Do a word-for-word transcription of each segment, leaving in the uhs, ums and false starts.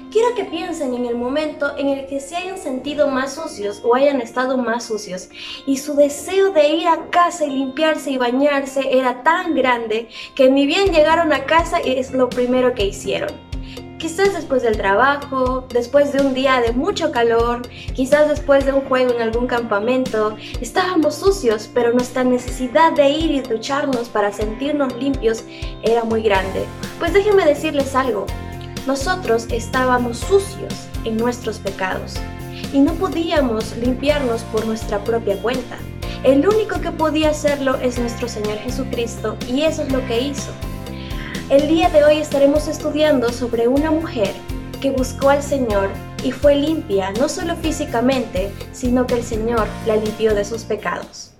Quiero que piensen en el momento en el que se hayan sentido más sucios o hayan estado más sucios y su deseo de ir a casa y limpiarse y bañarse era tan grande que ni bien llegaron a casa y es lo primero que hicieron. Quizás después del trabajo, después de un día de mucho calor, quizás después de un juego en algún campamento, estábamos sucios, pero nuestra necesidad de ir y ducharnos para sentirnos limpios era muy grande. Pues déjenme decirles algo, nosotros estábamos sucios en nuestros pecados y no podíamos limpiarnos por nuestra propia cuenta. El único que podía hacerlo es nuestro Señor Jesucristo y eso es lo que hizo. El día de hoy estaremos estudiando sobre una mujer que buscó al Señor y fue limpia, no solo físicamente, sino que el Señor la limpió de sus pecados.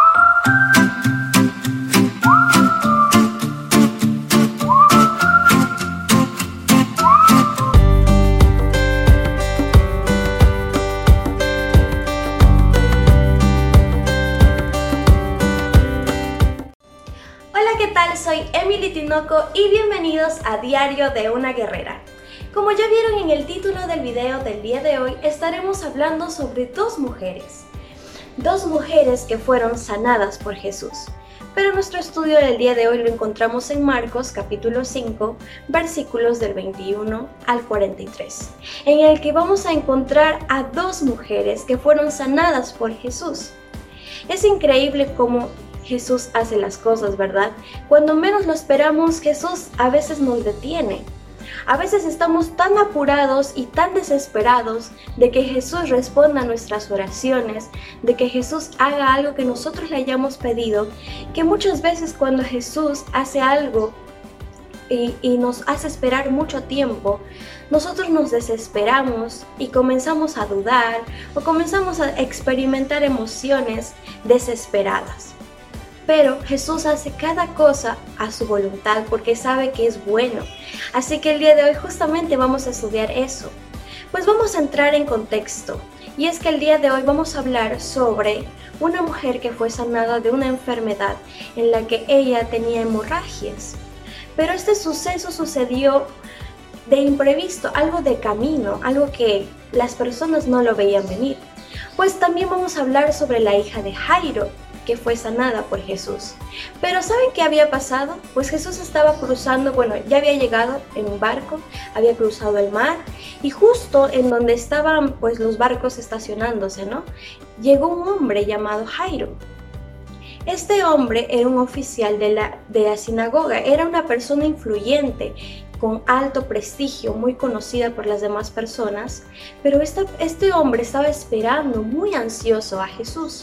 ¿Qué tal? Soy Emily Tinoco y bienvenidos a Diario de una Guerrera. Como ya vieron en el título del video del día de hoy, estaremos hablando sobre dos mujeres. Dos mujeres que fueron sanadas por Jesús. Pero nuestro estudio del día de hoy lo encontramos en Marcos capítulo cinco, versículos del veintiuno al cuarenta y tres, en el que vamos a encontrar a dos mujeres que fueron sanadas por Jesús. Es increíble cómo Jesús hace las cosas, ¿verdad? Cuando menos lo esperamos, Jesús a veces nos detiene. A veces estamos tan apurados y tan desesperados de que Jesús responda a nuestras oraciones, de que Jesús haga algo que nosotros le hayamos pedido, que muchas veces cuando Jesús hace algo y, y nos hace esperar mucho tiempo, nosotros nos desesperamos y comenzamos a dudar o comenzamos a experimentar emociones desesperadas. Pero Jesús hace cada cosa a su voluntad porque sabe que es bueno. Así que el día de hoy justamente vamos a estudiar eso. Pues vamos a entrar en contexto. Y es que el día de hoy vamos a hablar sobre una mujer que fue sanada de una enfermedad en la que ella tenía hemorragias. Pero este suceso sucedió de imprevisto, algo de camino, algo que las personas no lo veían venir. Pues también vamos a hablar sobre la hija de Jairo, que fue sanada por Jesús. Pero ¿saben qué había pasado? Pues Jesús estaba cruzando, bueno, ya había llegado en un barco, había cruzado el mar y justo en donde estaban pues los barcos estacionándose, ¿no? Llegó un hombre llamado Jairo. Este hombre era un oficial de la, de la sinagoga, era una persona influyente, con alto prestigio, muy conocida por las demás personas, pero esta, este hombre estaba esperando, muy ansioso a Jesús.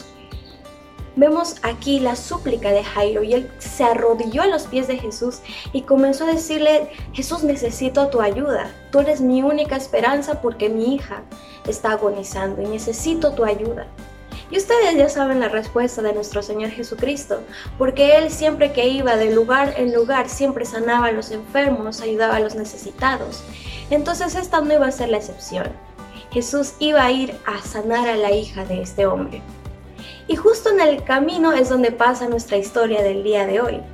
Vemos aquí la súplica de Jairo y él se arrodilló a los pies de Jesús y comenzó a decirle: Jesús, necesito tu ayuda, tú eres mi única esperanza porque mi hija está agonizando y necesito tu ayuda. Y ustedes ya saben la respuesta de nuestro Señor Jesucristo, porque Él siempre que iba de lugar en lugar siempre sanaba a los enfermos, ayudaba a los necesitados. Entonces esta no iba a ser la excepción. Jesús iba a ir a sanar a la hija de este hombre. Y justo en el camino es donde pasa nuestra historia del día de hoy.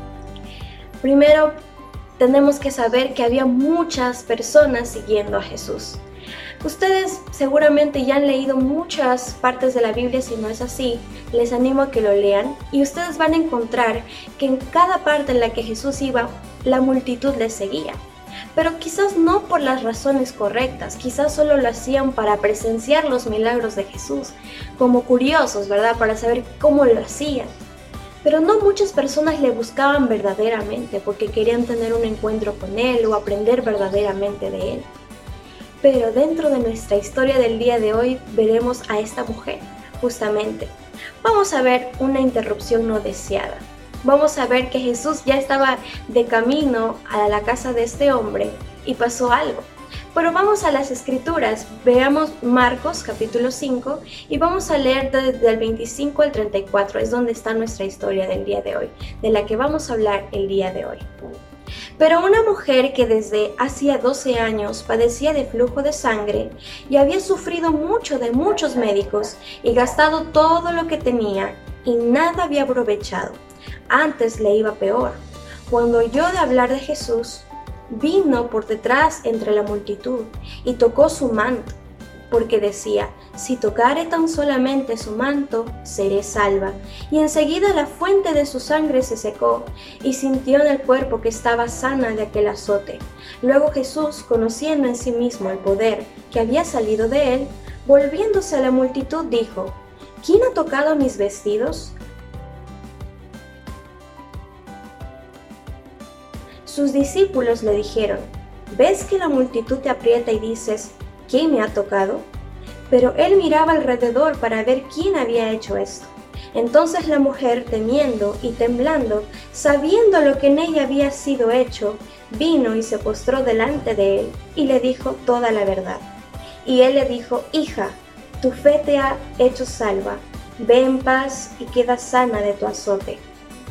Primero, tenemos que saber que había muchas personas siguiendo a Jesús. Ustedes seguramente ya han leído muchas partes de la Biblia, si no es así, les animo a que lo lean y ustedes van a encontrar que en cada parte en la que Jesús iba, la multitud le seguía. Pero quizás no por las razones correctas, quizás solo lo hacían para presenciar los milagros de Jesús, como curiosos, ¿verdad? Para saber cómo lo hacían. Pero no muchas personas le buscaban verdaderamente porque querían tener un encuentro con Él o aprender verdaderamente de Él. Pero dentro de nuestra historia del día de hoy veremos a esta mujer, justamente. Vamos a ver una interrupción no deseada. Vamos a ver que Jesús ya estaba de camino a la casa de este hombre y pasó algo. Pero vamos a las escrituras, veamos Marcos capítulo cinco y vamos a leer desde el veinticinco al treinta y cuatro, es donde está nuestra historia del día de hoy, de la que vamos a hablar el día de hoy. Pero una mujer que desde hacía doce años padecía de flujo de sangre y había sufrido mucho de muchos médicos y gastado todo lo que tenía y nada había aprovechado. Antes le iba peor. Cuando oyó de hablar de Jesús, vino por detrás entre la multitud y tocó su manto, porque decía: si tocare tan solamente su manto, seré salva. Y enseguida la fuente de su sangre se secó, y sintió en el cuerpo que estaba sana de aquel azote. Luego Jesús, conociendo en sí mismo el poder que había salido de él, volviéndose a la multitud, dijo: ¿quién ha tocado mis vestidos? Sus discípulos le dijeron: ¿ves que la multitud te aprieta y dices: ¿quién me ha tocado? Pero él miraba alrededor para ver quién había hecho esto. Entonces la mujer, temiendo y temblando, sabiendo lo que en ella había sido hecho, vino y se postró delante de él y le dijo toda la verdad. Y él le dijo: hija, tu fe te ha hecho salva, ve en paz y queda sana de tu azote.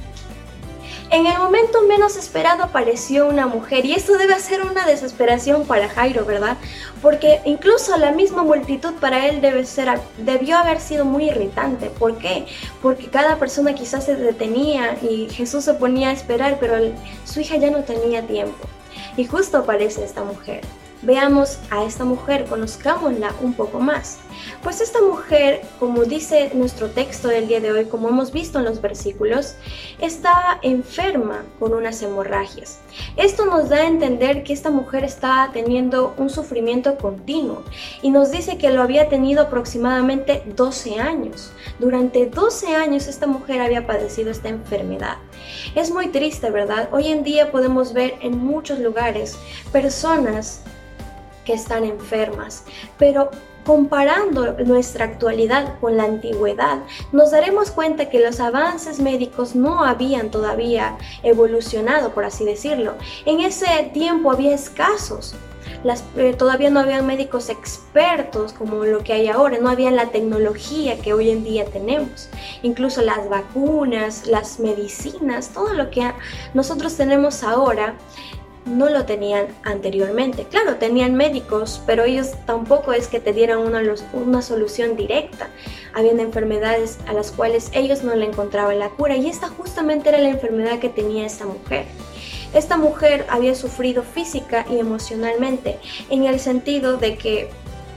En el momento menos esperado apareció una mujer, y esto debe ser una desesperación para Jairo, ¿verdad? Porque incluso la misma multitud para él debe ser, debió haber sido muy irritante. ¿Por qué? Porque cada persona quizás se detenía y Jesús se ponía a esperar, pero el, su hija ya no tenía tiempo. Y justo aparece esta mujer. Veamos a esta mujer, conozcámosla un poco más. Pues esta mujer, como dice nuestro texto del día de hoy, como hemos visto en los versículos, estaba enferma con unas hemorragias. Esto nos da a entender que esta mujer estaba teniendo un sufrimiento continuo y nos dice que lo había tenido aproximadamente doce años. Durante doce años esta mujer había padecido esta enfermedad. Es muy triste, ¿verdad? Hoy en día podemos ver en muchos lugares personas que están enfermas, pero comparando nuestra actualidad con la antigüedad, nos daremos cuenta que los avances médicos no habían todavía evolucionado, por así decirlo. En ese tiempo había escasos. Las, eh, todavía no habían médicos expertos como lo que hay ahora, no había la tecnología que hoy en día tenemos. Incluso las vacunas, las medicinas, todo lo que nosotros tenemos ahora, no lo tenían anteriormente. Claro, tenían médicos, pero ellos tampoco es que te dieran una, una solución directa. Habían enfermedades a las cuales ellos no le encontraban la cura, y esta justamente era la enfermedad que tenía esta mujer. Esta mujer había sufrido física y emocionalmente, en el sentido de que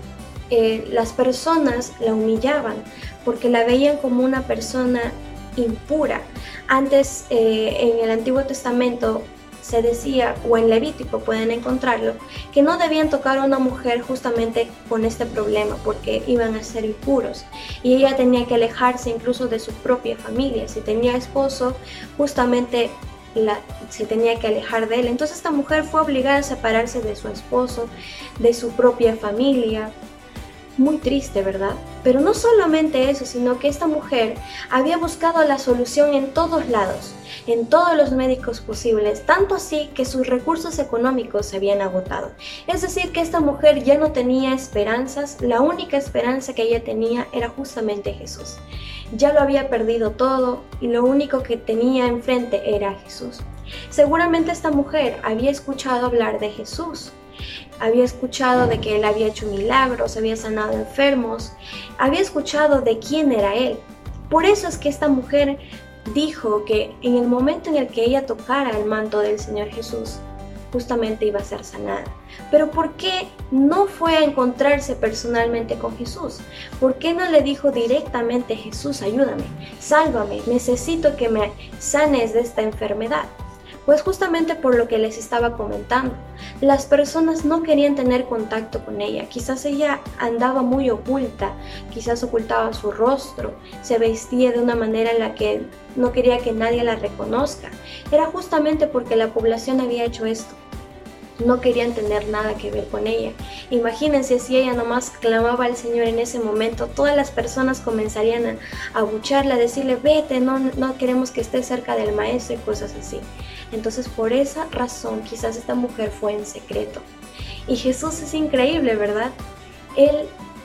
eh, las personas la humillaban porque la veían como una persona impura. Antes, eh, en el Antiguo Testamento, se decía, o en Levítico pueden encontrarlo, que no debían tocar a una mujer justamente con este problema porque iban a ser impuros, y ella tenía que alejarse incluso de su propia familia. Si tenía esposo, justamente la, se tenía que alejar de él. Entonces esta mujer fue obligada a separarse de su esposo, de su propia familia. Muy triste, ¿verdad? Pero no solamente eso, sino que esta mujer había buscado la solución en todos lados, en todos los médicos posibles, tanto así que sus recursos económicos se habían agotado. Es decir, que esta mujer ya no tenía esperanzas, la única esperanza que ella tenía era justamente Jesús. Ya lo había perdido todo y lo único que tenía enfrente era Jesús. Seguramente esta mujer había escuchado hablar de Jesús. Había escuchado de que él había hecho milagros, había sanado enfermos, había escuchado de quién era él. Por eso es que esta mujer dijo que en el momento en el que ella tocara el manto del Señor Jesús, justamente iba a ser sanada. Pero ¿por qué no fue a encontrarse personalmente con Jesús? ¿Por qué no le dijo directamente: Jesús, ayúdame, sálvame, necesito que me sanes de esta enfermedad? Pues justamente por lo que les estaba comentando, las personas no querían tener contacto con ella. Quizás ella andaba muy oculta, quizás ocultaba su rostro, se vestía de una manera en la que no quería que nadie la reconozca. Era justamente porque la población había hecho esto. No querían tener nada que ver con ella. Imagínense si ella nomás clamaba al Señor en ese momento, todas las personas comenzarían a abucharla, a decirle: vete, no, no queremos que estés cerca del maestro, y cosas así. Entonces, por esa razón, quizás esta mujer fue en secreto. Y Jesús es increíble, ¿verdad? Él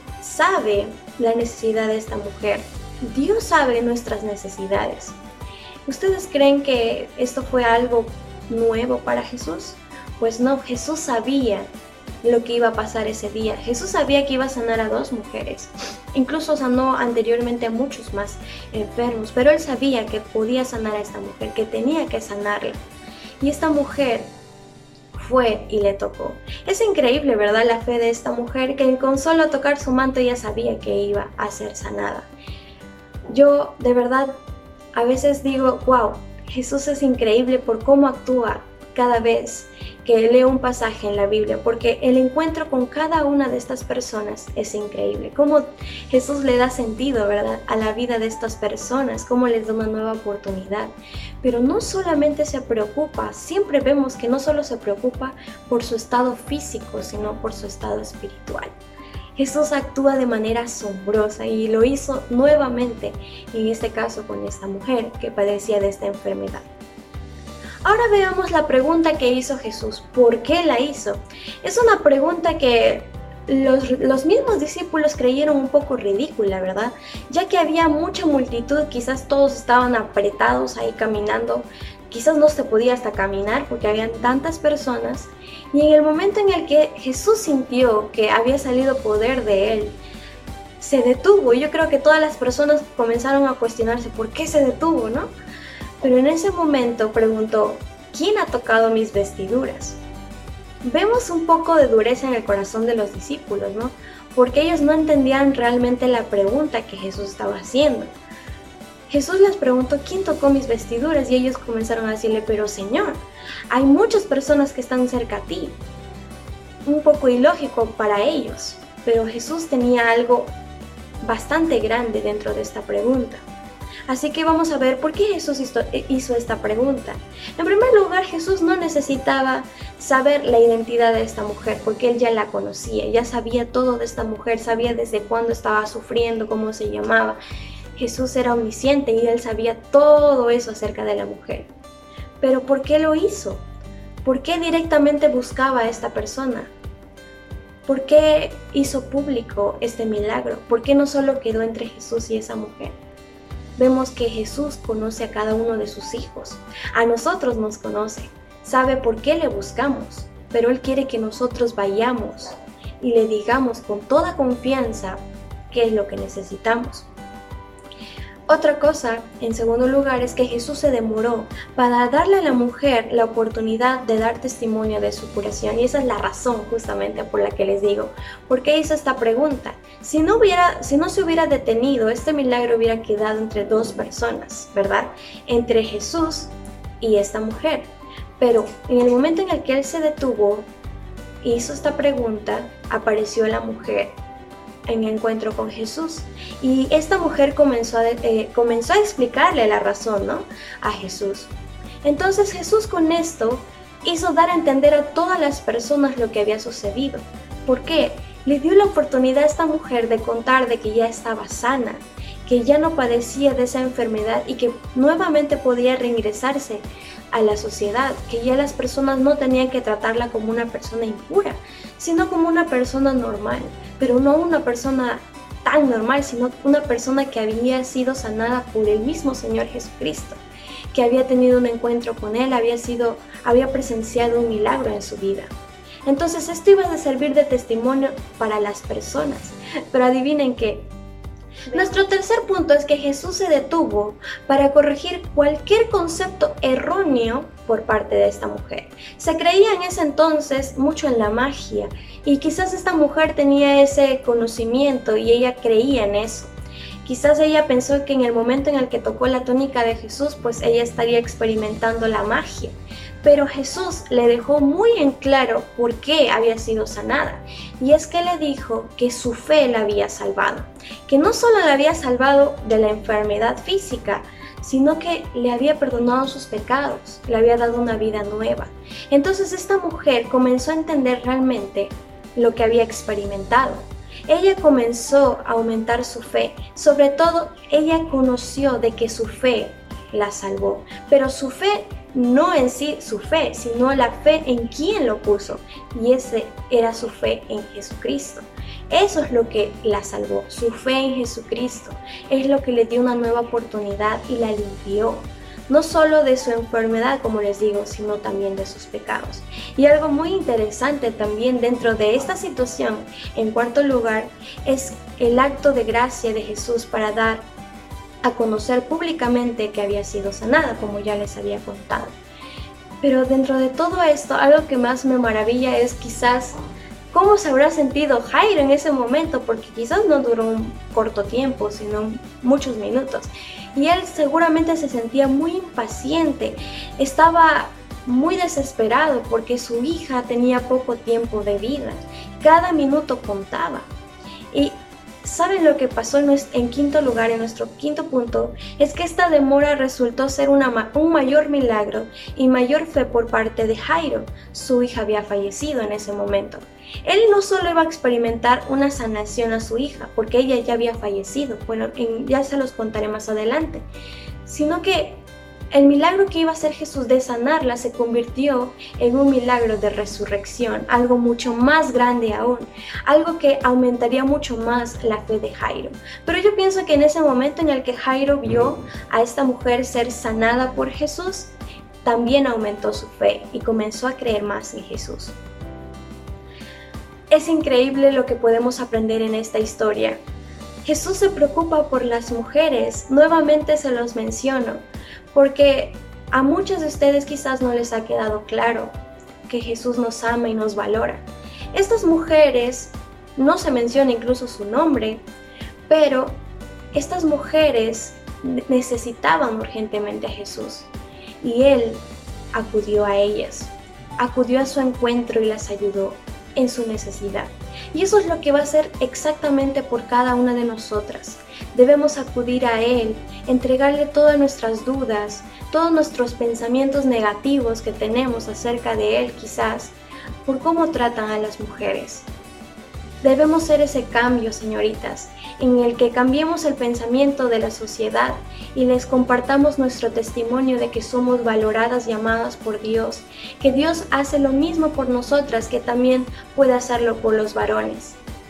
sabe la necesidad de esta mujer. Dios sabe nuestras necesidades. ¿Ustedes creen que esto fue algo nuevo para Jesús? Pues no, Jesús sabía lo que iba a pasar ese día. Jesús sabía que iba a sanar a dos mujeres. Incluso sanó anteriormente a muchos más enfermos, pero él sabía que podía sanar a esta mujer, que tenía que sanarla. Y esta mujer fue y le tocó. Es increíble, ¿verdad? La fe de esta mujer que con solo tocar su manto ya sabía que iba a ser sanada. Yo de verdad a veces digo, wow, Jesús es increíble por cómo actúa cada vez que leo un pasaje en la Biblia, porque el encuentro con cada una de estas personas es increíble. Cómo Jesús le da sentido, ¿verdad?, a la vida de estas personas, cómo les da una nueva oportunidad. Pero no solamente se preocupa, siempre vemos que no solo se preocupa por su estado físico, sino por su estado espiritual. Jesús actúa de manera asombrosa y lo hizo nuevamente, en este caso con esta mujer que padecía de esta enfermedad. Ahora veamos la pregunta que hizo Jesús. ¿Por qué la hizo? Es una pregunta que los, los mismos discípulos creyeron un poco ridícula, ¿verdad? Ya que había mucha multitud, quizás todos estaban apretados ahí caminando, quizás no se podía hasta caminar porque habían tantas personas. Y en el momento en el que Jesús sintió que había salido poder de él, se detuvo. Y yo creo que todas las personas comenzaron a cuestionarse por qué se detuvo, ¿no? Pero en ese momento preguntó, ¿quién ha tocado mis vestiduras? Vemos un poco de dureza en el corazón de los discípulos, ¿no? Porque ellos no entendían realmente la pregunta que Jesús estaba haciendo. Jesús les preguntó, ¿quién tocó mis vestiduras? Y ellos comenzaron a decirle, pero Señor, hay muchas personas que están cerca a ti. Un poco ilógico para ellos, pero Jesús tenía algo bastante grande dentro de esta pregunta. Así que vamos a ver por qué Jesús hizo esta pregunta. En primer lugar, Jesús no necesitaba saber la identidad de esta mujer, porque él ya la conocía, ya sabía todo de esta mujer, sabía desde cuándo estaba sufriendo, cómo se llamaba. Jesús era omnisciente y él sabía todo eso acerca de la mujer. Pero ¿por qué lo hizo? ¿Por qué directamente buscaba a esta persona? ¿Por qué hizo público este milagro? ¿Por qué no solo quedó entre Jesús y esa mujer? Vemos que Jesús conoce a cada uno de sus hijos. A nosotros nos conoce, sabe por qué le buscamos, pero Él quiere que nosotros vayamos y le digamos con toda confianza qué es lo que necesitamos. Otra cosa, en segundo lugar, es que Jesús se demoró para darle a la mujer la oportunidad de dar testimonio de su curación. Y esa es la razón justamente por la que les digo, ¿por qué hizo esta pregunta? Si no, hubiera, si no se hubiera detenido, este milagro hubiera quedado entre dos personas, ¿verdad? Entre Jesús y esta mujer. Pero en el momento en el que él se detuvo, hizo esta pregunta, apareció la mujer en encuentro con Jesús. Y esta mujer comenzó a, eh, comenzó a explicarle la razón, ¿no?, a Jesús. Entonces Jesús con esto hizo dar a entender a todas las personas lo que había sucedido. ¿Por qué? Le dio la oportunidad a esta mujer de contar de que ya estaba sana, que ya no padecía de esa enfermedad y que nuevamente podía reingresarse a la sociedad, que ya las personas no tenían que tratarla como una persona impura, sino como una persona normal, pero no una persona tan normal, sino una persona que había sido sanada por el mismo Señor Jesucristo, que había tenido un encuentro con Él, había sido, había presenciado un milagro en su vida. Entonces esto iba a servir de testimonio para las personas, pero adivinen qué. Nuestro tercer punto es que Jesús se detuvo para corregir cualquier concepto erróneo por parte de esta mujer. Se creía en ese entonces mucho en la magia y quizás esta mujer tenía ese conocimiento y ella creía en eso. Quizás ella pensó que en el momento en el que tocó la túnica de Jesús, pues ella estaría experimentando la magia. Pero Jesús le dejó muy en claro por qué había sido sanada. Y es que le dijo que su fe la había salvado. Que no solo la había salvado de la enfermedad física, sino que le había perdonado sus pecados, le había dado una vida nueva. Entonces esta mujer comenzó a entender realmente lo que había experimentado. Ella comenzó a aumentar su fe. Sobre todo, ella conoció de que su fe la salvó. Pero su fe no en sí su fe, sino la fe en quien lo puso. Y ese era su fe en Jesucristo. Eso es lo que la salvó. Su fe en Jesucristo es lo que le dio una nueva oportunidad y la limpió. No solo de su enfermedad, como les digo, sino también de sus pecados. Y algo muy interesante también dentro de esta situación, en cuarto lugar, es el acto de gracia de Jesús para dar a conocer públicamente que había sido sanada, como ya les había contado. Pero dentro de todo esto, algo que más me maravilla es quizás cómo se habrá sentido Jairo en ese momento, porque quizás no duró un corto tiempo, sino muchos minutos. Y él seguramente se sentía muy impaciente, estaba muy desesperado porque su hija tenía poco tiempo de vida, cada minuto contaba. Y ¿saben lo que pasó en, nuestro, en quinto lugar, en nuestro quinto punto? Es que esta demora resultó ser una, un mayor milagro y mayor fe por parte de Jairo. Su hija había fallecido en ese momento. Él no solo iba a experimentar una sanación a su hija, porque ella ya había fallecido, bueno, en, ya se los contaré más adelante, sino que el milagro que iba a hacer Jesús de sanarla se convirtió en un milagro de resurrección, algo mucho más grande aún, algo que aumentaría mucho más la fe de Jairo. Pero yo pienso que en ese momento en el que Jairo vio a esta mujer ser sanada por Jesús, también aumentó su fe y comenzó a creer más en Jesús. Es increíble lo que podemos aprender en esta historia. Jesús se preocupa por las mujeres, nuevamente se los menciono, porque a muchos de ustedes quizás no les ha quedado claro que Jesús nos ama y nos valora. Estas mujeres, no se menciona incluso su nombre, pero estas mujeres necesitaban urgentemente a Jesús y Él acudió a ellas, acudió a su encuentro y las ayudó en su necesidad. Y eso es lo que va a hacer exactamente por cada una de nosotras. Debemos acudir a Él, entregarle todas nuestras dudas, todos nuestros pensamientos negativos que tenemos acerca de Él quizás, por cómo tratan a las mujeres. Debemos ser ese cambio, señoritas, en el que cambiemos el pensamiento de la sociedad y les compartamos nuestro testimonio de que somos valoradas y amadas por Dios, que Dios hace lo mismo por nosotras que también puede hacerlo por los varones.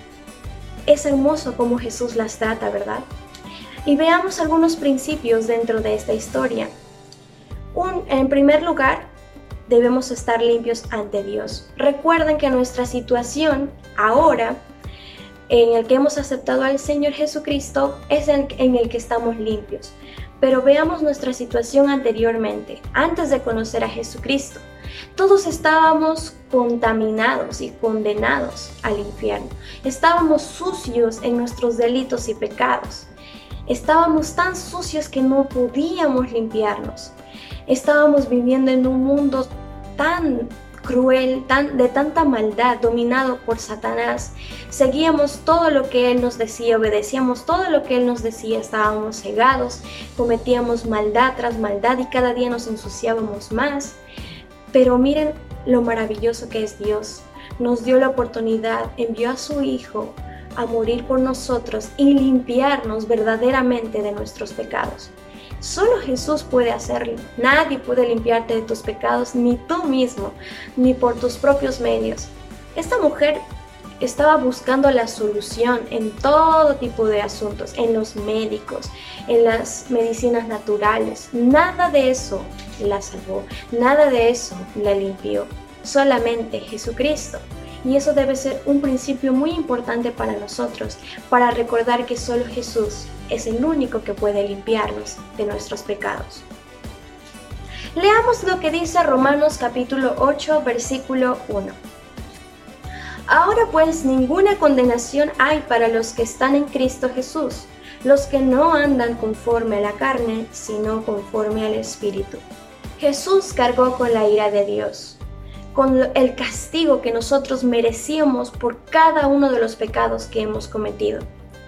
Es hermoso cómo Jesús las trata, ¿verdad? Y veamos algunos principios dentro de esta historia. Un, en primer lugar, debemos estar limpios ante Dios. Recuerden que nuestra situación ahora, en el que hemos aceptado al Señor Jesucristo, es en, en el que estamos limpios. Pero veamos nuestra situación anteriormente, antes de conocer a Jesucristo. Todos estábamos contaminados y condenados al infierno. Estábamos sucios en nuestros delitos y pecados. Estábamos tan sucios que no podíamos limpiarnos. Estábamos viviendo en un mundo tan cruel, tan, de tanta maldad, dominado por Satanás. Seguíamos todo lo que Él nos decía, obedecíamos todo lo que Él nos decía, estábamos cegados, cometíamos maldad tras maldad y cada día nos ensuciábamos más. Pero miren lo maravilloso que es Dios. Nos dio la oportunidad, envió a su Hijo a morir por nosotros y limpiarnos verdaderamente de nuestros pecados. Solo Jesús puede hacerlo. Nadie puede limpiarte de tus pecados, ni tú mismo, ni por tus propios medios. Esta mujer estaba buscando la solución en todo tipo de asuntos, en los médicos, en las medicinas naturales. Nada de eso la salvó, nada de eso la limpió, solamente Jesucristo. Y eso debe ser un principio muy importante para nosotros, para recordar que solo Jesús es el único que puede limpiarnos de nuestros pecados. Leamos lo que dice Romanos capítulo ocho, versículo uno. Ahora pues ninguna condenación hay para los que están en Cristo Jesús, los que no andan conforme a la carne, sino conforme al Espíritu. Jesús cargó con la ira de Dios, con el castigo que nosotros merecíamos por cada uno de los pecados que hemos cometido.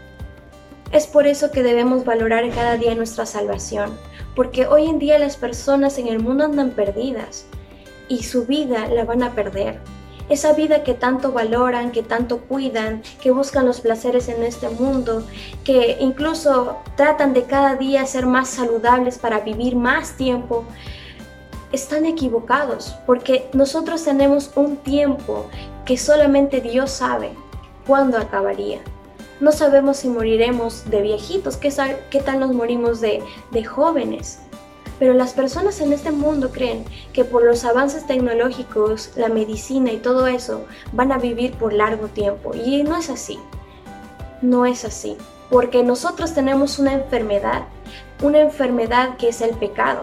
Es por eso que debemos valorar cada día nuestra salvación, porque hoy en día las personas en el mundo andan perdidas y su vida la van a perder. Esa vida que tanto valoran, que tanto cuidan, que buscan los placeres en este mundo, que incluso tratan de cada día ser más saludables para vivir más tiempo, están equivocados, porque nosotros tenemos un tiempo que solamente Dios sabe cuándo acabaría. No sabemos si moriremos de viejitos, qué, qué tal nos morimos de, de jóvenes. Pero las personas en este mundo creen que por los avances tecnológicos, la medicina y todo eso, van a vivir por largo tiempo. Y no es así. No es así. Porque nosotros tenemos una enfermedad, una enfermedad que es el pecado.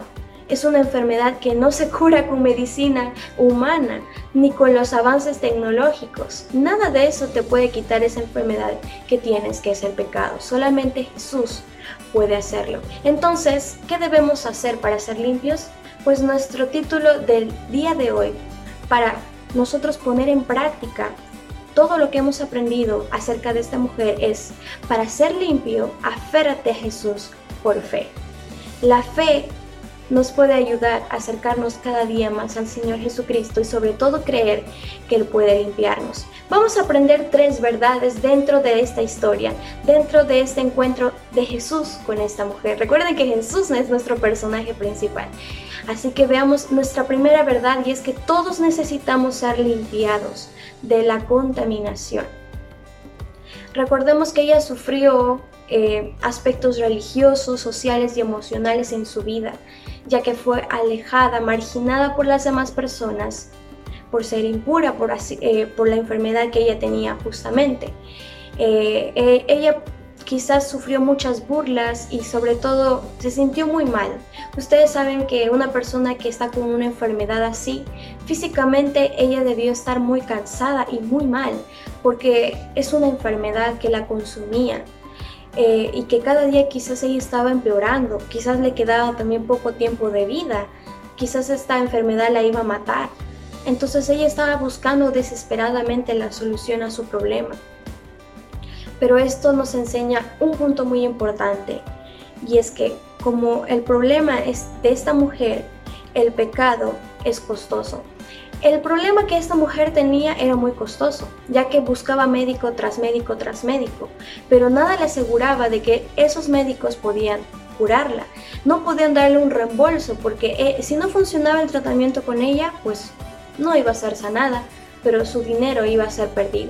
Es una enfermedad que no se cura con medicina humana ni con los avances tecnológicos. Nada de eso te puede quitar esa enfermedad que tienes, que es el pecado. Solamente Jesús puede hacerlo. Entonces, ¿qué debemos hacer para ser limpios? Pues nuestro título del día de hoy, para nosotros poner en práctica todo lo que hemos aprendido acerca de esta mujer, es: para ser limpio, aférrate a Jesús por fe. La fe nos puede ayudar a acercarnos cada día más al Señor Jesucristo y sobre todo creer que Él puede limpiarnos. Vamos a aprender tres verdades dentro de esta historia, dentro de este encuentro de Jesús con esta mujer. Recuerden que Jesús no es nuestro personaje principal. Así que veamos nuestra primera verdad, y es que todos necesitamos ser limpiados de la contaminación. Recordemos que ella sufrió eh, aspectos religiosos, sociales y emocionales en su vida, ya que fue alejada, marginada por las demás personas por ser impura, por, así, eh, por la enfermedad que ella tenía justamente. Eh, eh, ella quizás sufrió muchas burlas y sobre todo se sintió muy mal. Ustedes saben que una persona que está con una enfermedad así, físicamente ella debió estar muy cansada y muy mal, porque es una enfermedad que la consumía. Eh, y que cada día quizás ella estaba empeorando, quizás le quedaba también poco tiempo de vida, quizás esta enfermedad la iba a matar. Entonces ella estaba buscando desesperadamente la solución a su problema. Pero esto nos enseña un punto muy importante, y es que como el problema es de esta mujer, el pecado es costoso. El problema que esta mujer tenía era muy costoso, ya que buscaba médico tras médico tras médico, pero nada le aseguraba de que esos médicos podían curarla. No podían darle un reembolso, porque eh, si no funcionaba el tratamiento con ella, pues no iba a ser sanada, pero su dinero iba a ser perdido.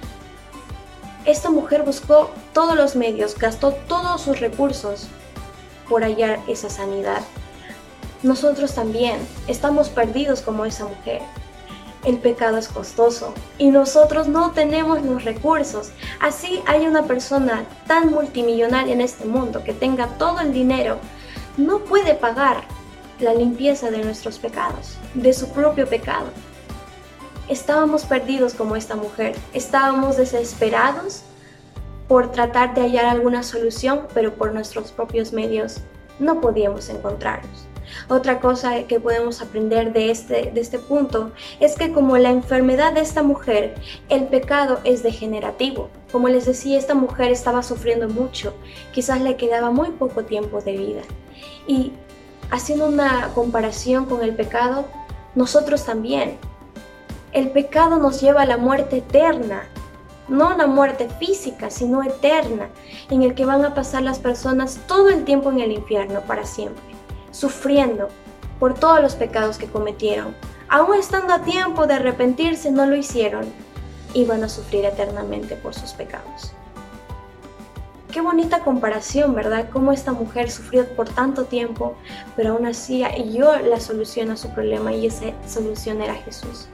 Esta mujer buscó todos los medios, gastó todos sus recursos por hallar esa sanidad. Nosotros también estamos perdidos como esa mujer. El pecado es costoso y nosotros no tenemos los recursos. Así hay una persona tan multimillonaria en este mundo que tenga todo el dinero, no puede pagar la limpieza de nuestros pecados, de su propio pecado. Estábamos perdidos como esta mujer, estábamos desesperados por tratar de hallar alguna solución, pero por nuestros propios medios no podíamos encontrarlos. Otra cosa que podemos aprender de este, de este punto es que como la enfermedad de esta mujer, el pecado es degenerativo. Como les decía, esta mujer estaba sufriendo mucho, quizás le quedaba muy poco tiempo de vida. Y haciendo una comparación con el pecado, nosotros también. El pecado nos lleva a la muerte eterna, no una muerte física, sino eterna, en el que van a pasar las personas todo el tiempo en el infierno para siempre, sufriendo por todos los pecados que cometieron. Aún estando a tiempo de arrepentirse, no lo hicieron y van a sufrir eternamente por sus pecados. Qué bonita comparación, ¿verdad? Cómo esta mujer sufrió por tanto tiempo, pero aún así halló la solución a su problema, y esa solución era Jesús.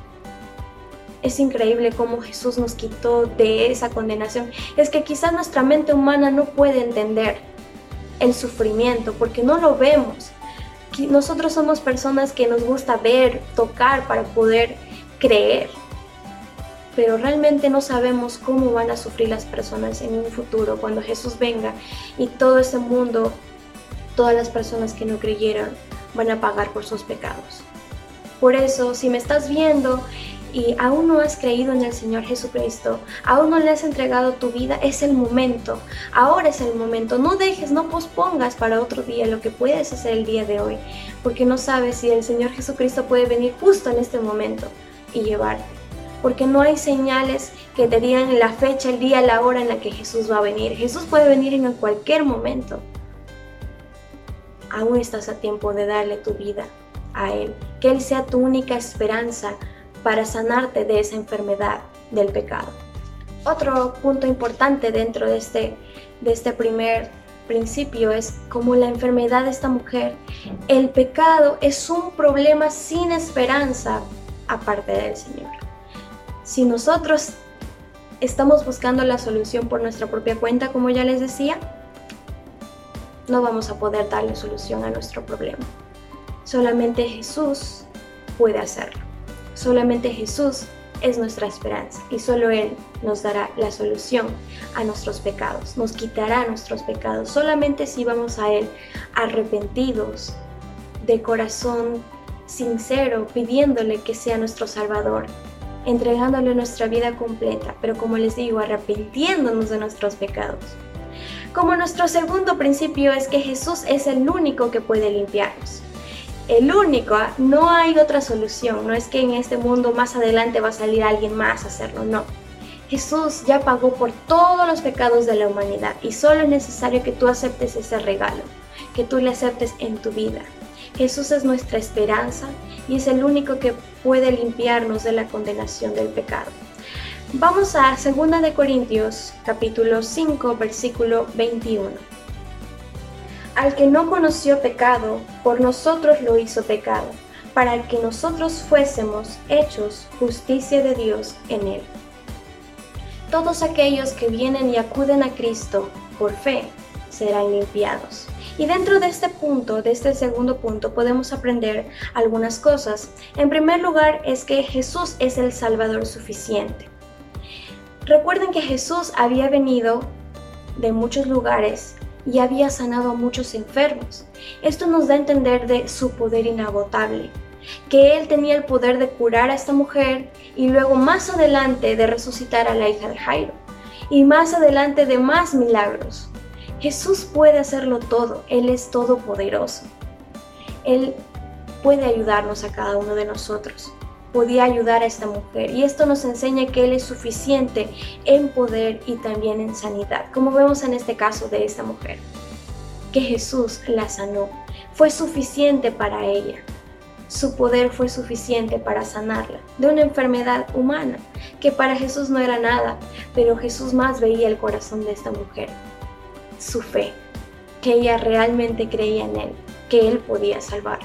Es increíble cómo Jesús nos quitó de esa condenación. Es que quizás nuestra mente humana no puede entender el sufrimiento porque no lo vemos. Nosotros somos personas que nos gusta ver, tocar para poder creer, pero realmente no sabemos cómo van a sufrir las personas en un futuro cuando Jesús venga y todo ese mundo, todas las personas que no creyeron, van a pagar por sus pecados. Por eso, si me estás viendo y aún no has creído en el Señor Jesucristo, aún no le has entregado tu vida, es el momento, ahora es el momento. No dejes, no pospongas para otro día lo que puedes hacer el día de hoy, porque no sabes si el Señor Jesucristo puede venir justo en este momento y llevarte, porque no hay señales que te digan la fecha, el día, la hora en la que Jesús va a venir. Jesús puede venir en cualquier momento. Aún estás a tiempo de darle tu vida a Él, que Él sea tu única esperanza para sanarte de esa enfermedad del pecado. Otro punto importante dentro de este, de este primer principio es como la enfermedad de esta mujer, el pecado es un problema sin esperanza aparte del Señor. Si nosotros estamos buscando la solución por nuestra propia cuenta, como ya les decía, no vamos a poder darle solución a nuestro problema. Solamente Jesús puede hacerlo. Solamente Jesús es nuestra esperanza y solo Él nos dará la solución a nuestros pecados, nos quitará nuestros pecados. Solamente si vamos a Él arrepentidos, de corazón sincero, pidiéndole que sea nuestro Salvador, entregándole nuestra vida completa, pero como les digo, arrepintiéndonos de nuestros pecados. Como nuestro segundo principio es que Jesús es el único que puede limpiarnos. El único, no hay otra solución, no es que en este mundo más adelante va a salir alguien más a hacerlo, no. Jesús ya pagó por todos los pecados de la humanidad y solo es necesario que tú aceptes ese regalo, que tú le aceptes en tu vida. Jesús es nuestra esperanza y es el único que puede limpiarnos de la condenación del pecado. Vamos a segunda de Corintios, capítulo cinco, versículo veintiuno. Al que no conoció pecado, por nosotros lo hizo pecado, para que nosotros fuésemos hechos justicia de Dios en él. Todos aquellos que vienen y acuden a Cristo por fe serán limpiados. Y dentro de este punto, de este segundo punto, podemos aprender algunas cosas. En primer lugar, es que Jesús es el Salvador suficiente. Recuerden que Jesús había venido de muchos lugares y había sanado a muchos enfermos. Esto nos da a entender de su poder inagotable, que Él tenía el poder de curar a esta mujer y luego más adelante de resucitar a la hija de Jairo y más adelante de más milagros. Jesús puede hacerlo todo, Él es todopoderoso. Él puede ayudarnos a cada uno de nosotros. Podía ayudar a esta mujer y esto nos enseña que Él es suficiente en poder y también en sanidad, como vemos en este caso de esta mujer, que Jesús la sanó, fue suficiente para ella, su poder fue suficiente para sanarla de una enfermedad humana, que para Jesús no era nada, pero Jesús más veía el corazón de esta mujer, su fe, que ella realmente creía en Él, que Él podía salvarla.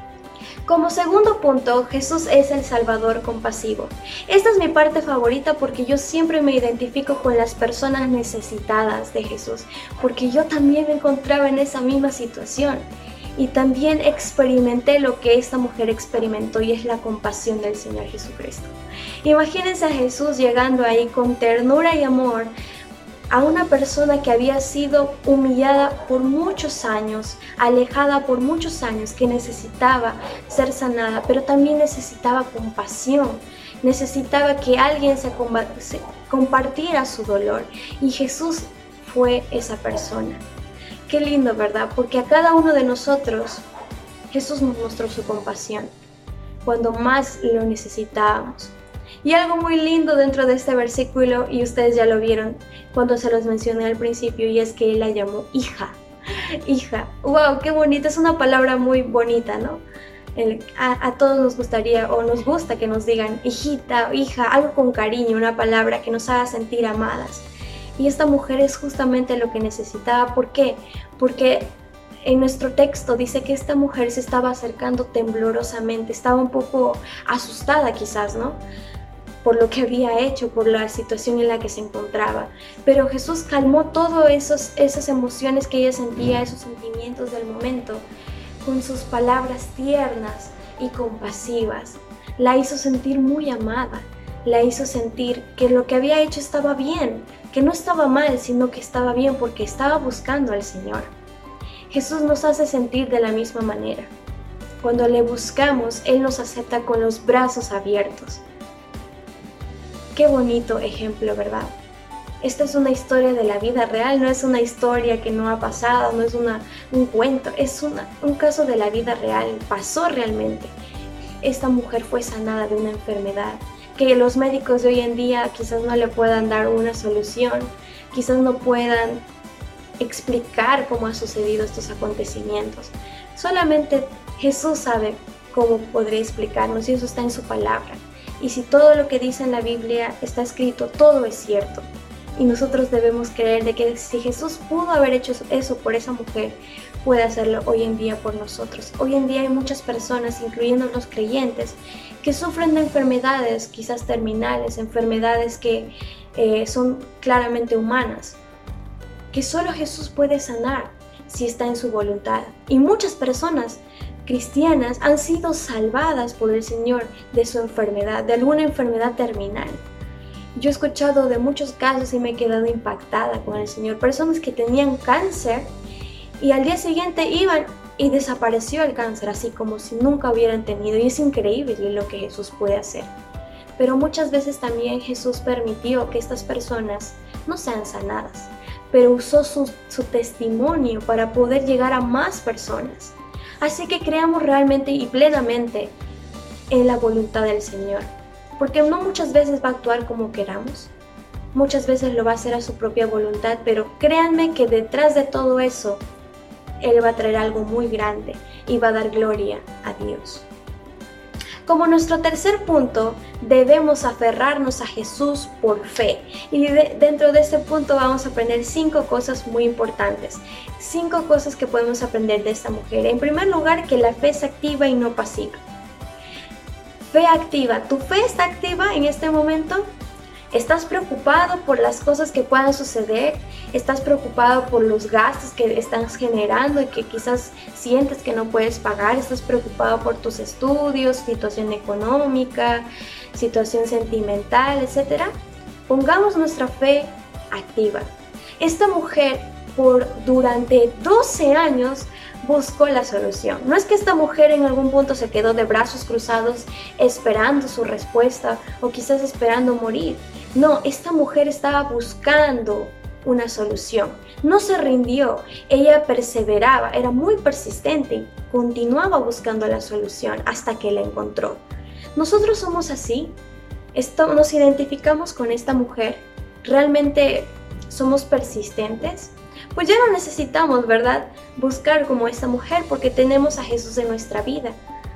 Como segundo punto, Jesús es el Salvador compasivo. Esta es mi parte favorita porque yo siempre me identifico con las personas necesitadas de Jesús, porque yo también me encontraba en esa misma situación y también experimenté lo que esta mujer experimentó y es la compasión del Señor Jesucristo. Imagínense a Jesús llegando ahí con ternura y amor a una persona que había sido humillada por muchos años, alejada por muchos años, que necesitaba ser sanada, pero también necesitaba compasión, necesitaba que alguien se, se compartiera su dolor, y Jesús fue esa persona. Qué lindo, ¿verdad? Porque a cada uno de nosotros Jesús nos mostró su compasión cuando más lo necesitábamos. Y algo muy lindo dentro de este versículo, y ustedes ya lo vieron cuando se los mencioné al principio, y es que Él la llamó hija. Hija, wow, qué bonita, es una palabra muy bonita, ¿no? El, a, a todos nos gustaría o nos gusta que nos digan hijita, hija, algo con cariño, una palabra que nos haga sentir amadas. Y esta mujer es justamente lo que necesitaba. ¿Por qué? Porque en nuestro texto dice que esta mujer se estaba acercando temblorosamente, estaba un poco asustada quizás, ¿no? Por lo que había hecho, por la situación en la que se encontraba. Pero Jesús calmó todas esas emociones que ella sentía, esos sentimientos del momento, con sus palabras tiernas y compasivas. La hizo sentir muy amada, la hizo sentir que lo que había hecho estaba bien, que no estaba mal, sino que estaba bien porque estaba buscando al Señor. Jesús nos hace sentir de la misma manera. Cuando le buscamos, Él nos acepta con los brazos abiertos. Qué bonito ejemplo, ¿verdad? Esta es una historia de la vida real, no es una historia que no ha pasado, no es una, un cuento, es una, un caso de la vida real, pasó realmente. Esta mujer fue sanada de una enfermedad que los médicos de hoy en día quizás no le puedan dar una solución, quizás no puedan explicar cómo han sucedido estos acontecimientos. Solamente Jesús sabe cómo podría explicarnos y eso está en su palabra. Y si todo lo que dice en la Biblia está escrito, todo es cierto. Y nosotros debemos creer de que si Jesús pudo haber hecho eso por esa mujer, puede hacerlo hoy en día por nosotros. Hoy en día hay muchas personas, incluyendo los creyentes, que sufren de enfermedades quizás terminales, enfermedades que eh, son claramente humanas, que solo Jesús puede sanar si está en su voluntad. Y muchas personas cristianas han sido salvadas por el Señor de su enfermedad, de alguna enfermedad terminal. Yo he escuchado de muchos casos y me he quedado impactada con el Señor. Personas que tenían cáncer y al día siguiente iban y desapareció el cáncer, así como si nunca hubieran tenido. Y es increíble lo que Jesús puede hacer. Pero muchas veces también Jesús permitió que estas personas no sean sanadas, pero usó su, su testimonio para poder llegar a más personas. Así que creamos realmente y plenamente en la voluntad del Señor, porque no muchas veces va a actuar como queramos, muchas veces lo va a hacer a su propia voluntad, pero créanme que detrás de todo eso, Él va a traer algo muy grande y va a dar gloria a Dios. Como nuestro tercer punto, debemos aferrarnos a Jesús por fe. Y de, dentro de este punto vamos a aprender cinco cosas muy importantes. Cinco cosas que podemos aprender de esta mujer. En primer lugar, que la fe es activa y no pasiva. Fe activa. ¿Tu fe está activa en este momento? ¿Estás preocupado por las cosas que puedan suceder? ¿Estás preocupado por los gastos que estás generando y que quizás sientes que no puedes pagar? ¿Estás preocupado por tus estudios, situación económica, situación sentimental, etcétera? Pongamos nuestra fe activa. Esta mujer por durante doce años buscó la solución. No es que esta mujer en algún punto se quedó de brazos cruzados esperando su respuesta o quizás esperando morir. No, esta mujer estaba buscando una solución. No se rindió, ella perseveraba, era muy persistente, continuaba buscando la solución hasta que la encontró. Nosotros somos así, Esto, nos identificamos con esta mujer, realmente somos persistentes. Pues ya no necesitamos, ¿verdad?, buscar como esta mujer porque tenemos a Jesús en nuestra vida.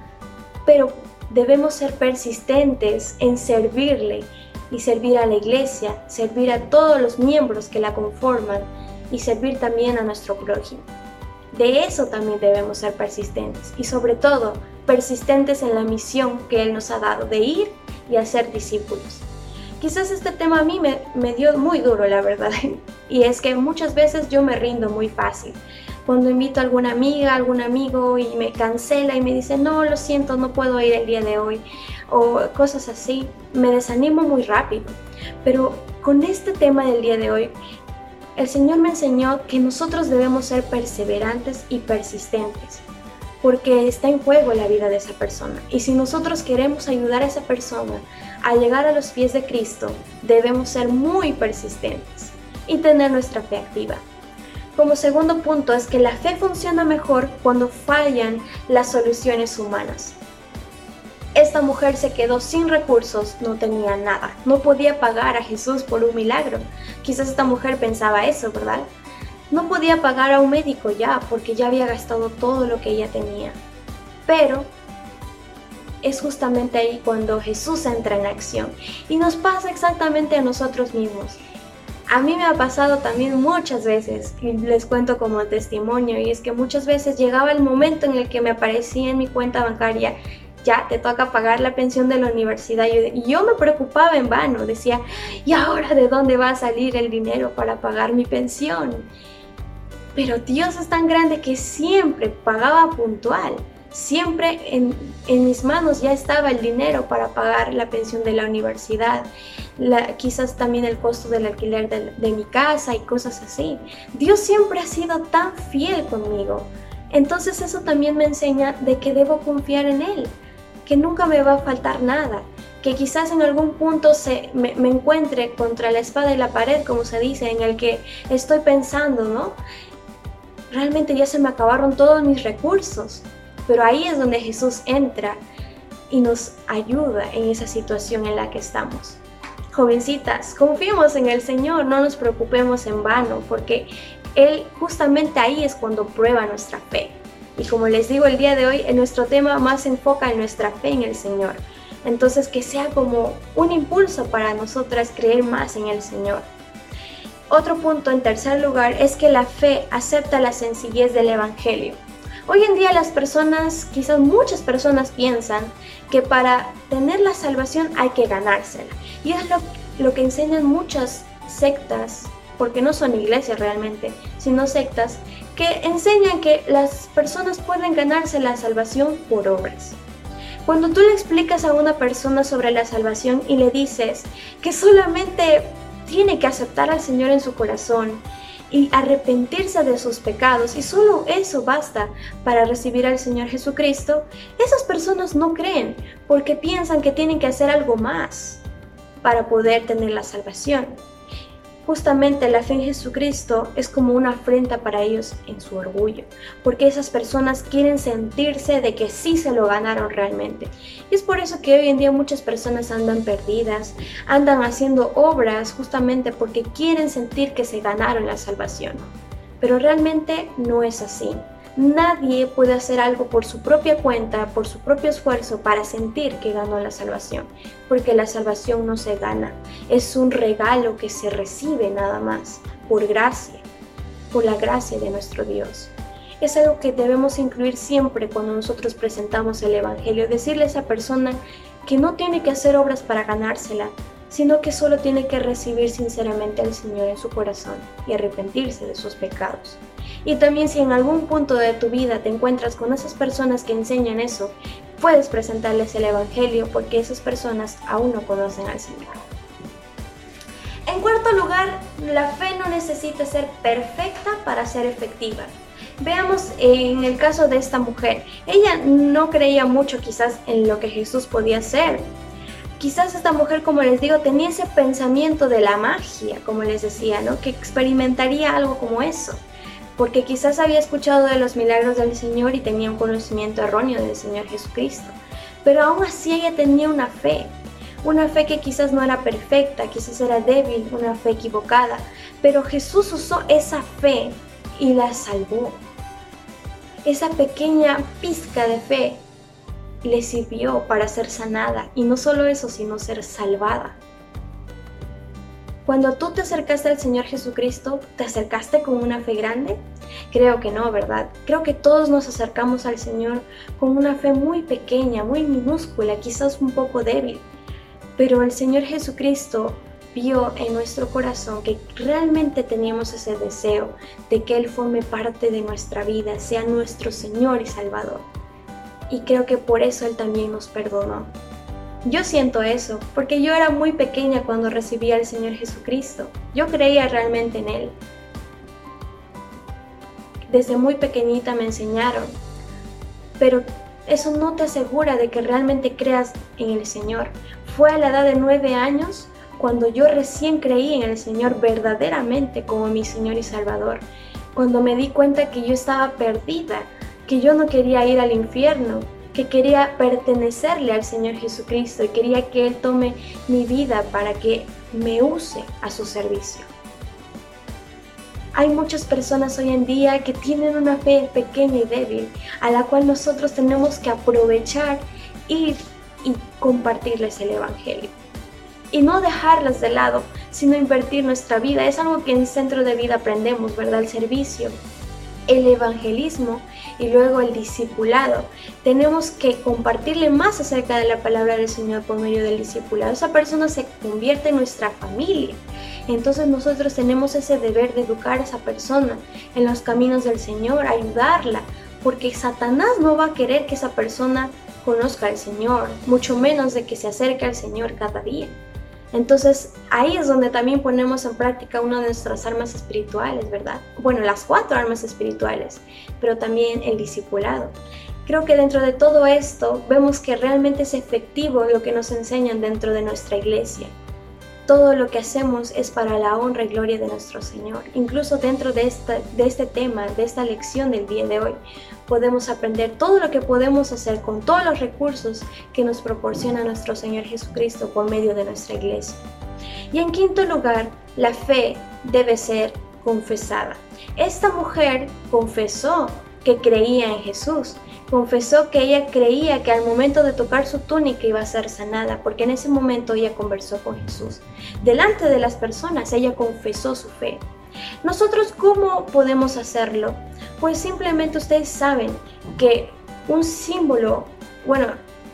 Pero debemos ser persistentes en servirle y servir a la iglesia, servir a todos los miembros que la conforman y servir también a nuestro prójimo. De eso también debemos ser persistentes y sobre todo persistentes en la misión que Él nos ha dado de ir y hacer discípulos. Quizás este tema a mí me, me dio muy duro, la verdad, y es que muchas veces yo me rindo muy fácil. Cuando invito a alguna amiga, algún amigo y me cancela y me dice, no, lo siento, no puedo ir el día de hoy, o cosas así, me desanimo muy rápido. Pero con este tema del día de hoy, el Señor me enseñó que nosotros debemos ser perseverantes y persistentes, porque está en juego la vida de esa persona. Y si nosotros queremos ayudar a esa persona a llegar a los pies de Cristo, debemos ser muy persistentes y tener nuestra fe activa. Como segundo punto es que la fe funciona mejor cuando fallan las soluciones humanas. Esta mujer se quedó sin recursos, no tenía nada, no podía pagar a Jesús por un milagro. Quizás esta mujer pensaba eso, ¿verdad? No podía pagar a un médico ya, porque ya había gastado todo lo que ella tenía. Pero es justamente ahí cuando Jesús entra en acción. Y nos pasa exactamente a nosotros mismos. A mí me ha pasado también muchas veces, y les cuento como testimonio, y es que muchas veces llegaba el momento en el que me aparecía en mi cuenta bancaria, ya te toca pagar la pensión de la universidad, y yo me preocupaba en vano, decía, ¿y ahora de dónde va a salir el dinero para pagar mi pensión? Pero Dios es tan grande que siempre pagaba puntual. Siempre en, en mis manos ya estaba el dinero para pagar la pensión de la universidad, la, quizás también el costo del alquiler de, de mi casa y cosas así. Dios siempre ha sido tan fiel conmigo. Entonces eso también me enseña de que debo confiar en Él, que nunca me va a faltar nada, que quizás en algún punto se, me, me encuentre contra la espada y la pared, como se dice, en el que estoy pensando, ¿no? Realmente ya se me acabaron todos mis recursos. Pero ahí es donde Jesús entra y nos ayuda en esa situación en la que estamos. Jovencitas, confiemos en el Señor, no nos preocupemos en vano, porque Él justamente ahí es cuando prueba nuestra fe. Y como les digo el día de hoy, en nuestro tema más se enfoca en nuestra fe en el Señor. Entonces que sea como un impulso para nosotras creer más en el Señor. Otro punto en tercer lugar es que la fe acepta la sencillez del Evangelio. Hoy en día las personas, quizás muchas personas piensan que para tener la salvación hay que ganársela. Y es lo, lo que enseñan muchas sectas, porque no son iglesias realmente, sino sectas, que enseñan que las personas pueden ganarse la salvación por obras. Cuando tú le explicas a una persona sobre la salvación y le dices que solamente tiene que aceptar al Señor en su corazón y arrepentirse de sus pecados, y solo eso basta para recibir al Señor Jesucristo, esas personas no creen porque piensan que tienen que hacer algo más para poder tener la salvación. Justamente la fe en Jesucristo es como una afrenta para ellos en su orgullo, porque esas personas quieren sentirse de que sí se lo ganaron realmente. Y es por eso que hoy en día muchas personas andan perdidas, andan haciendo obras justamente porque quieren sentir que se ganaron la salvación. Pero realmente no es así. Nadie puede hacer algo por su propia cuenta, por su propio esfuerzo, para sentir que ganó la salvación, porque la salvación no se gana, es un regalo que se recibe nada más, por gracia, por la gracia de nuestro Dios. Es algo que debemos incluir siempre cuando nosotros presentamos el Evangelio, decirle a esa persona que no tiene que hacer obras para ganársela, sino que solo tiene que recibir sinceramente al Señor en su corazón y arrepentirse de sus pecados. Y también si en algún punto de tu vida te encuentras con esas personas que enseñan eso, puedes presentarles el Evangelio porque esas personas aún no conocen al Señor. En cuarto lugar, la fe no necesita ser perfecta para ser efectiva. Veamos en el caso de esta mujer. Ella no creía mucho quizás en lo que Jesús podía hacer. Quizás esta mujer, como les digo, tenía ese pensamiento de la magia, como les decía, ¿no? Que experimentaría algo como eso, porque quizás había escuchado de los milagros del Señor y tenía un conocimiento erróneo del Señor Jesucristo. Pero aún así ella tenía una fe, una fe que quizás no era perfecta, quizás era débil, una fe equivocada, pero Jesús usó esa fe y la salvó. Esa pequeña pizca de fe le sirvió para ser sanada, y no solo eso, sino ser salvada. Cuando tú te acercaste al Señor Jesucristo, ¿te acercaste con una fe grande? Creo que no, ¿verdad? Creo que todos nos acercamos al Señor con una fe muy pequeña, muy minúscula, quizás un poco débil. Pero el Señor Jesucristo vio en nuestro corazón que realmente teníamos ese deseo de que Él forme parte de nuestra vida, sea nuestro Señor y Salvador. Y creo que por eso Él también nos perdonó. Yo siento eso, porque yo era muy pequeña cuando recibí al Señor Jesucristo. Yo creía realmente en Él. Desde muy pequeñita me enseñaron, pero eso no te asegura de que realmente creas en el Señor. Fue a la edad de nueve años cuando yo recién creí en el Señor verdaderamente como mi Señor y Salvador, cuando me di cuenta que yo estaba perdida, que yo no quería ir al infierno, que quería pertenecerle al Señor Jesucristo y quería que Él tome mi vida para que me use a su servicio. Hay muchas personas hoy en día que tienen una fe pequeña y débil, a la cual nosotros tenemos que aprovechar, ir y compartirles el Evangelio. Y no dejarlas de lado, sino invertir nuestra vida. Es algo que en Centro de Vida aprendemos, ¿verdad? El servicio, el evangelismo y luego el discipulado. Tenemos que compartirle más acerca de la palabra del Señor por medio del discipulado. Esa persona se convierte en nuestra familia. Entonces nosotros tenemos ese deber de educar a esa persona en los caminos del Señor, ayudarla, porque Satanás no va a querer que esa persona conozca al Señor, mucho menos de que se acerque al Señor cada día. Entonces ahí es donde también ponemos en práctica una de nuestras armas espirituales, ¿verdad? Bueno, las cuatro armas espirituales, pero también el discipulado. Creo que dentro de todo esto vemos que realmente es efectivo lo que nos enseñan dentro de nuestra iglesia. Todo lo que hacemos es para la honra y gloria de nuestro Señor. Incluso dentro de, esta, de este tema, de esta lección del día de hoy, podemos aprender todo lo que podemos hacer con todos los recursos que nos proporciona nuestro Señor Jesucristo por medio de nuestra iglesia. Y en quinto lugar, la fe debe ser confesada. Esta mujer confesó que creía en Jesús. Confesó que ella creía que al momento de tocar su túnica iba a ser sanada, porque en ese momento ella conversó con Jesús. Delante de las personas, ella confesó su fe. ¿Nosotros cómo podemos hacerlo? Pues simplemente ustedes saben que un símbolo, bueno,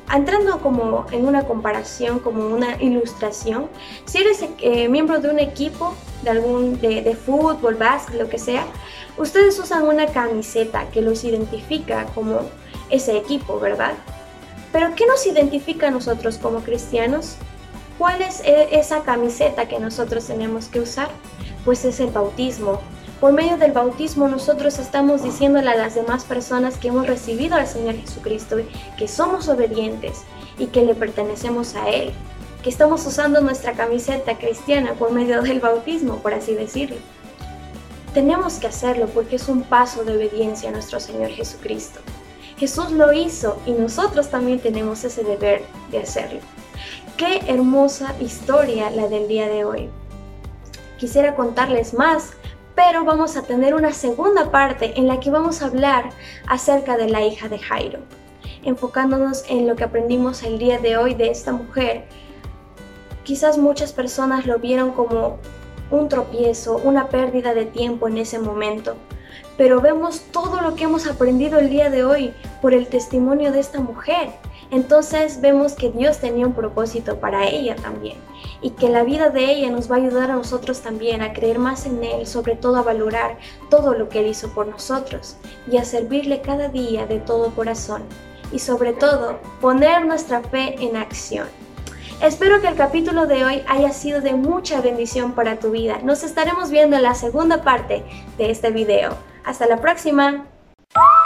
entrando como en una comparación, como una ilustración, si eres eh, miembro de un equipo, de algún de, de fútbol, básquet, lo que sea, ustedes usan una camiseta que los identifica como ese equipo, ¿verdad? Pero ¿qué nos identifica a nosotros como cristianos? ¿Cuál es esa camiseta que nosotros tenemos que usar? Pues es el bautismo. Por medio del bautismo nosotros estamos diciéndole a las demás personas que hemos recibido al Señor Jesucristo, que somos obedientes y que le pertenecemos a Él, que estamos usando nuestra camiseta cristiana por medio del bautismo, por así decirlo. Tenemos que hacerlo porque es un paso de obediencia a nuestro Señor Jesucristo. Jesús lo hizo y nosotros también tenemos ese deber de hacerlo. Qué hermosa historia la del día de hoy. Quisiera contarles más, pero vamos a tener una segunda parte en la que vamos a hablar acerca de la hija de Jairo, enfocándonos en lo que aprendimos el día de hoy de esta mujer. Quizás muchas personas lo vieron como un tropiezo, una pérdida de tiempo en ese momento, pero vemos todo lo que hemos aprendido el día de hoy por el testimonio de esta mujer. Entonces vemos que Dios tenía un propósito para ella también y que la vida de ella nos va a ayudar a nosotros también a creer más en Él, sobre todo a valorar todo lo que Él hizo por nosotros y a servirle cada día de todo corazón y sobre todo poner nuestra fe en acción. Espero que el capítulo de hoy haya sido de mucha bendición para tu vida. Nos estaremos viendo en la segunda parte de este video. Hasta la próxima.